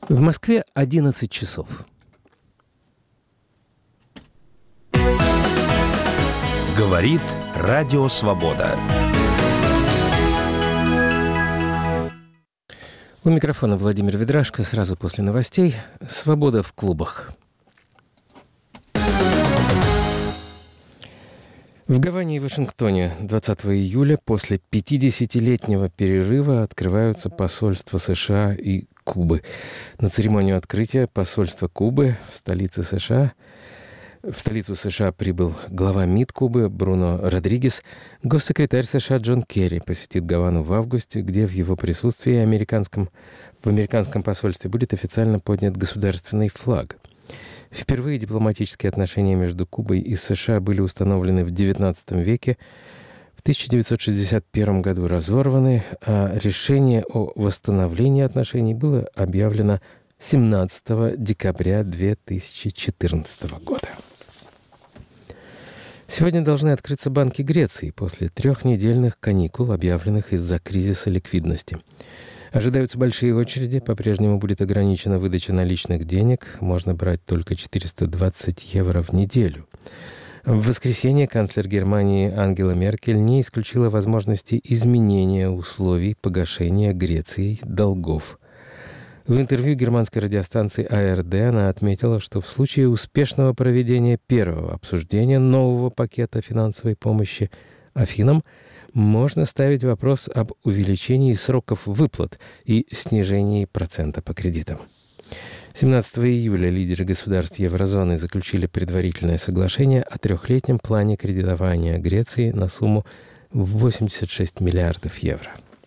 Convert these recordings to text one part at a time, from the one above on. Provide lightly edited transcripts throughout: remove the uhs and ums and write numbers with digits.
В Москве 11 часов. Говорит Радио Свобода. У микрофона Владимир Ведрашко. Сразу после новостей. Свобода в клубах. В Гаване и Вашингтоне 20 июля после 50-летнего перерыва открываются посольства США и Кубы. На церемонию открытия посольства Кубы в столицу США прибыл глава МИД Кубы Бруно Родригес. Госсекретарь США Джон Керри посетит Гавану в августе, где в его присутствии в американском посольстве будет официально поднят государственный флаг. Впервые дипломатические отношения между Кубой и США были установлены в XIX веке, в 1961 году разорваны, а решение о восстановлении отношений было объявлено 17 декабря 2014 года. Сегодня должны открыться банки Греции после 3-недельных каникул, объявленных из-за кризиса ликвидности. Ожидаются большие очереди, по-прежнему будет ограничена выдача наличных денег, можно брать только 420 евро в неделю. В воскресенье канцлер Германии Ангела Меркель не исключила возможности изменения условий погашения Грецией долгов. В интервью германской радиостанции АРД она отметила, что в случае успешного проведения первого обсуждения нового пакета финансовой помощи Афинам можно ставить вопрос об увеличении сроков выплат и снижении процента по кредитам. 17 июля лидеры государств еврозоны заключили предварительное соглашение о 3-летнем плане кредитования Греции на сумму в 86 миллиардов евро.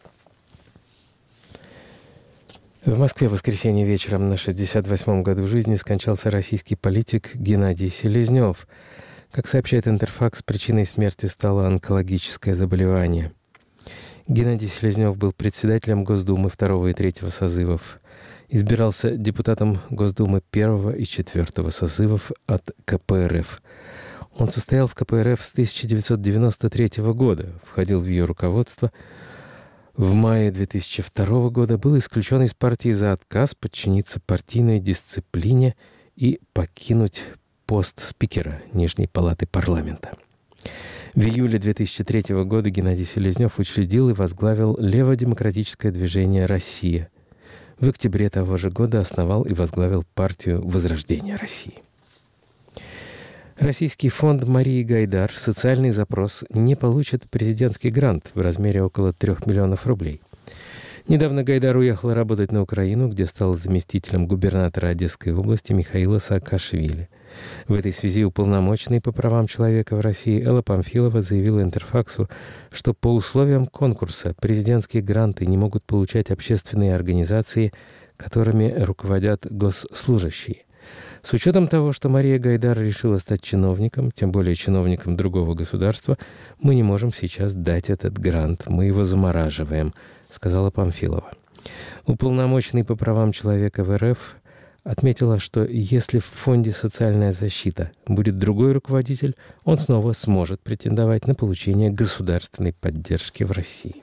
В Москве в воскресенье вечером на 68-м году жизни скончался российский политик Геннадий Селезнев. Как сообщает Интерфакс, причиной смерти стало онкологическое заболевание. Геннадий Селезнев был председателем Госдумы 2 и 3 созывов. Избирался депутатом Госдумы 1 и 4 созывов от КПРФ. Он состоял в КПРФ с 1993 года, входил в ее руководство. В мае 2002 года был исключен из партии за отказ подчиниться партийной дисциплине и покинуть пост спикера Нижней палаты парламента. В июле 2003 года Геннадий Селезнев учредил и возглавил леводемократическое движение «Россия». В октябре того же года основал и возглавил партию «Возрождение России». Российский фонд Марии Гайдар «Социальный запрос» не получит президентский грант в размере около 3 миллионов рублей. Недавно Гайдар уехала работать на Украину, где стал заместителем губернатора Одесской области Михаила Саакашвили. В этой связи уполномоченный по правам человека в России Элла Памфилова заявила Интерфаксу, что по условиям конкурса президентские гранты не могут получать общественные организации, которыми руководят госслужащие. С учетом того, что Мария Гайдар решила стать чиновником, тем более чиновником другого государства, мы не можем сейчас дать этот грант, мы его замораживаем, сказала Памфилова. Уполномоченный по правам человека в РФ отметила, что если в фонде «Социальная защита» будет другой руководитель, он снова сможет претендовать на получение государственной поддержки в России.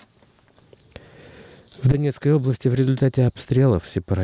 В Донецкой области в результате обстрелов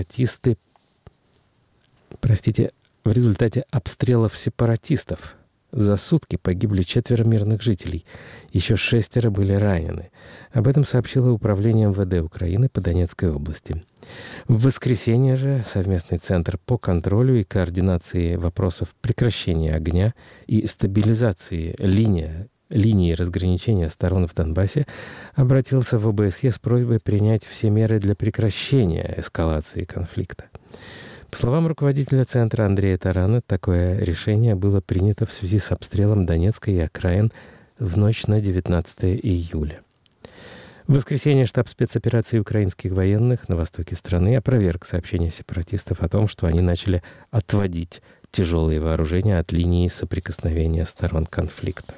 сепаратистов за сутки погибли 4 мирных жителей. Еще 6 были ранены. Об этом сообщило Управление МВД Украины по Донецкой области. В воскресенье же совместный центр по контролю и координации вопросов прекращения огня и стабилизации линии разграничения сторон в Донбассе обратился в ОБСЕ с просьбой принять все меры для прекращения эскалации конфликта. По словам руководителя центра Андрея Тарана, такое решение было принято в связи с обстрелом Донецкой и окраин в ночь на 19 июля. В воскресенье штаб спецопераций украинских военных на востоке страны опроверг сообщение сепаратистов о том, что они начали отводить тяжелые вооружения от линии соприкосновения сторон конфликта.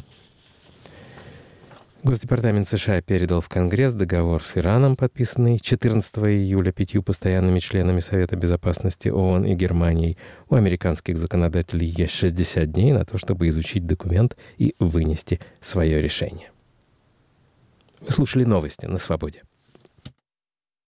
Госдепартамент США передал в Конгресс договор с Ираном, подписанный 14 июля 5 постоянными членами Совета Безопасности ООН и Германией. У американских законодателей есть 60 дней на то, чтобы изучить документ и вынести свое решение. Вы слушали новости на «Свободе».